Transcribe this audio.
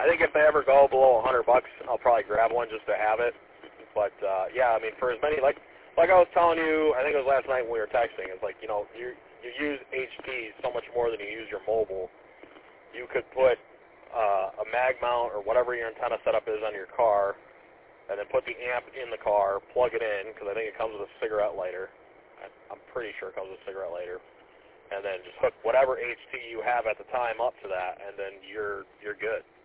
I think if they ever go below $100, I'll probably grab one just to have it. But yeah, I mean, for as many like I was telling you, I think it was last night when we were texting. It's like, you know, you use HD so much more than you use your mobile. You could put a mag mount or whatever your antenna setup is on your car, and then put the amp in the car, plug it in, because I think it comes with a cigarette lighter. I'm pretty sure it comes with a cigarette lighter. And then just hook whatever HT you have at the time up to that, and then you're good.